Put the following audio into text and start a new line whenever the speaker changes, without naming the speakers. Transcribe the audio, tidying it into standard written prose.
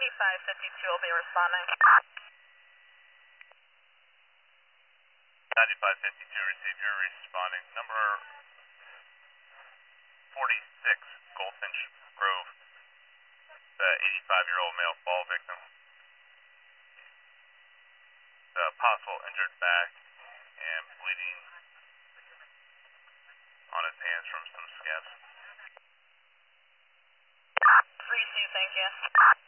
9552 will be responding.
9552, receive your responding. Number 46, Goldfinch Grove, the 85-year-old male fall victim. The possible injured back and bleeding on his hands from some scabs.
Receive, thank you.